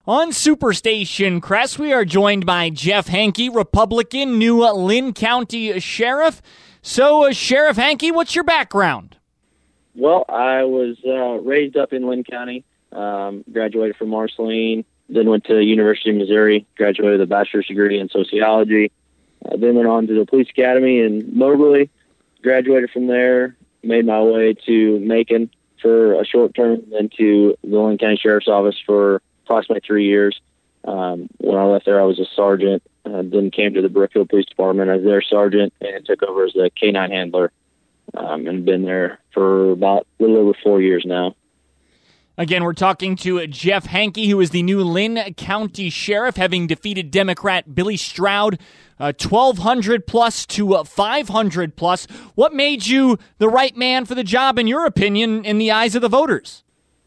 On Superstation Crest, we are joined by Jeff Hankey, Republican, new Linn County Sheriff. So, Sheriff Hankey, what's your background? Well, I was raised up in Linn County, graduated from Marceline, then went to University of Missouri, graduated with a bachelor's degree in sociology, then went on to the police academy in Moberly, graduated from there, made my way to Macon for a short term, then to the Linn County Sheriff's Office for approximately 3 years. When I left there, I was a sergeant, then came to the Brookfield Police Department as their sergeant and took over as the K-9 handler, and been there for about a little over 4 years now. Again, we're talking to Jeff Hankey, who is the new Linn County Sheriff, having defeated Democrat Billy Stroud 1,200 plus to 500 plus. What made you the right man for the job, in your opinion, in the eyes of the voters?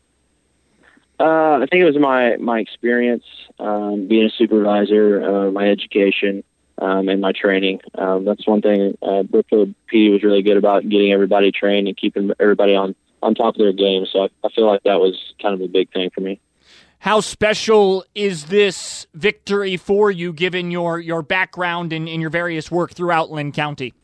I think it was my experience, being a supervisor, my education, and my training. That's one thing Brookfield PD was really good about, getting everybody trained and keeping everybody on top of their game. So I feel like that was kind of a big thing for me. How special is this victory for you, given your background and your various work throughout Linn County?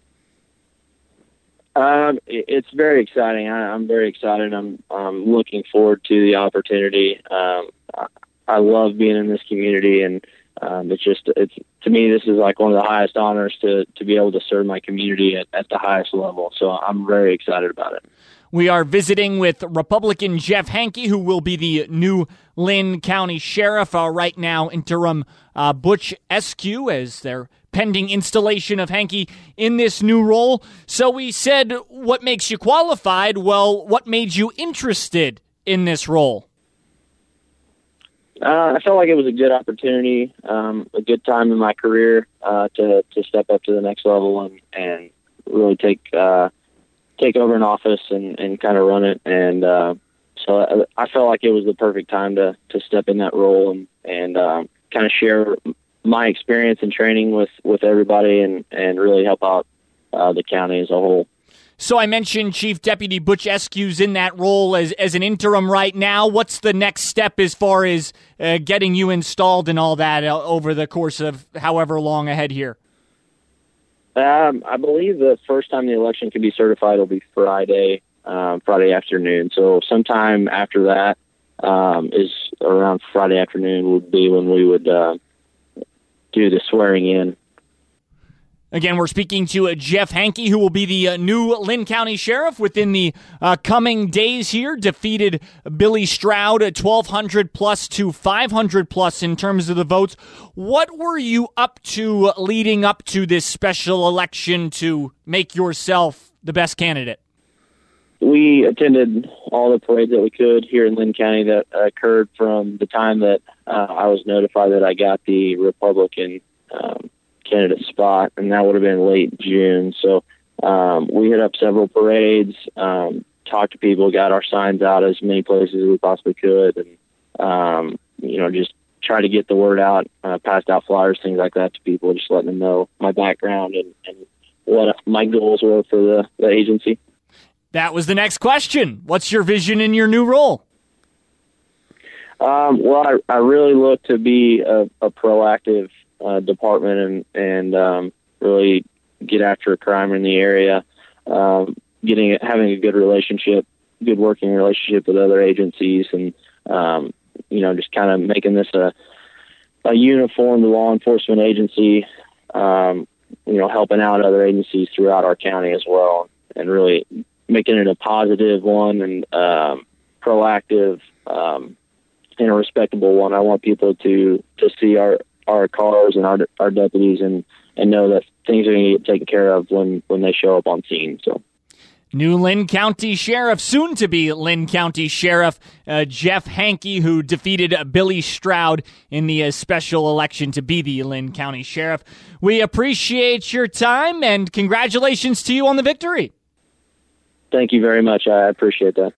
It's very exciting. I'm very excited. I'm looking forward to the opportunity. I love being in this community, and it's to me, this is like one of the highest honors to be able to serve my community at the highest level. So I'm very excited about it. We are visiting with Republican Jeff Hankey, who will be the new Linn County Sheriff. Right now, interim Butch Eskew, as their pending installation of Hankey in this new role. So we said, what makes you qualified? Well, what made you interested in this role? I felt like it was a good opportunity, a good time in my career to step up to the next level and really take over an office and kind of run it. And so I felt like it was the perfect time to step in that role and kind of share my experience and training with everybody and really help out the county as a whole. So I mentioned Chief Deputy Butch Eskew's in that role as an interim right now. What's the next step as far as getting you installed and all that over the course of however long ahead here? I believe the first time the election can be certified will be Friday afternoon. So sometime after that is around Friday afternoon would be when we would do the swearing in. Again, we're speaking to Jeff Hankey, who will be the new Linn County Sheriff within the coming days here. Defeated Billy Stroud at 1,200 plus to 500 plus in terms of the votes. What were you up to leading up to this special election to make yourself the best candidate? We attended all the parades that we could here in Linn County that occurred from the time that I was notified that I got the Republican candidate spot, and that would have been late June. So we hit up several parades, talked to people, got our signs out as many places as we possibly could, and just try to get the word out, passed out flyers, things like that to people, just letting them know my background and what my goals were for the agency. That was the next question. What's your vision in your new role? Well, I really look to be a proactive department and really get after crime in the area, having a good working relationship with other agencies, and just kind of making this a uniformed law enforcement agency, helping out other agencies throughout our county as well, and really making it a positive one and proactive and a respectable one. I want people to see our cars and our deputies and know that things are going to get taken care of when they show up on scene. So, new Linn County Sheriff, soon to be Linn County Sheriff, Jeff Hankey, who defeated Billy Stroud in the special election to be the Linn County Sheriff. We appreciate your time and congratulations to you on the victory. Thank you very much. I appreciate that.